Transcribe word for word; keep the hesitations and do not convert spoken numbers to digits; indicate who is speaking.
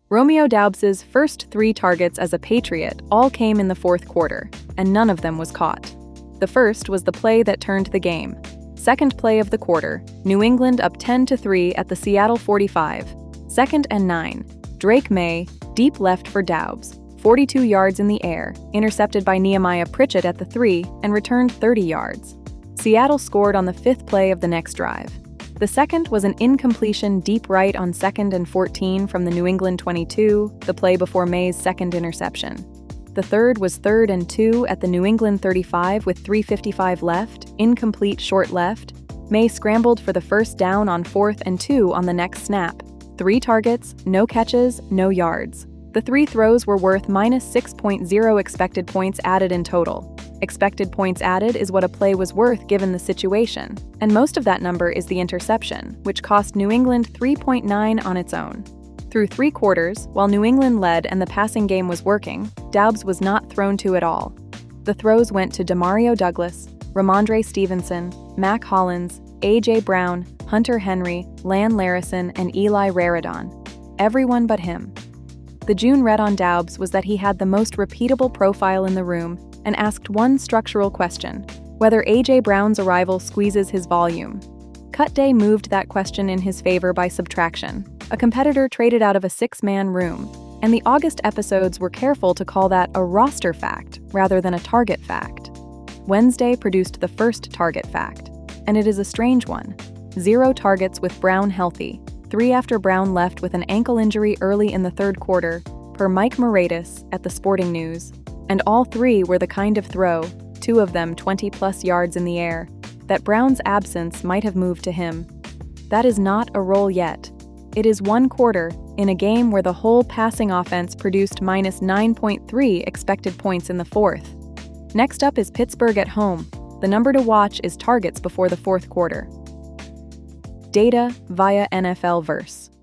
Speaker 1: Romeo Doubs's first three targets as a Patriot all came in the fourth quarter, and none of them was caught. The first was the play that turned the game. Second play of the quarter, New England up ten to three at the Seattle forty-five. Second and nine. Drake Maye, deep left for Doubs, forty-two yards in the air, intercepted by Nehemiah Pritchett at the three, and returned thirty yards. Seattle scored on the fifth play of the next drive. The second was an incompletion deep right on second and fourteen from the New England twenty-two, the play before Maye's second interception. The third was third and two at the New England thirty-five with three fifty-five left, incomplete short left. Maye scrambled for the first down on fourth and two on the next snap. Three targets, no catches, no yards. The three throws were worth minus six point zero expected points added in total. Expected points added is what a play was worth given the situation, and most of that number is the interception, which cost New England three point nine on its own. Through three quarters, while New England led and the passing game was working, Doubs was not thrown to at all. The throws went to Demario Douglas, Ramondre Stevenson, Mack Hollins, A J Brown, Hunter Henry, Lan Larison, and Eli Raridon. Everyone but him. The June read on Doubs was that he had the most repeatable profile in the room and asked one structural question, whether A J Brown's arrival squeezes his volume. Cut Day moved that question in his favor by subtraction. A competitor traded out of a six-man room, and the August episodes were careful to call that a roster fact rather than a target fact. Wednesday produced the first target fact, and it is a strange one. Zero targets with Brown healthy, three after Brown left with an ankle injury early in the third quarter, per Mike Moratis at the Sporting News. And all three were the kind of throw, two of them twenty-plus yards in the air, that Brown's absence might have moved to him. That is not a roll yet. It is one quarter, in a game where the whole passing offense produced minus nine point three expected points in the fourth. Next up is Pittsburgh at home. The number to watch is targets before the fourth quarter. Data via N F L Verse.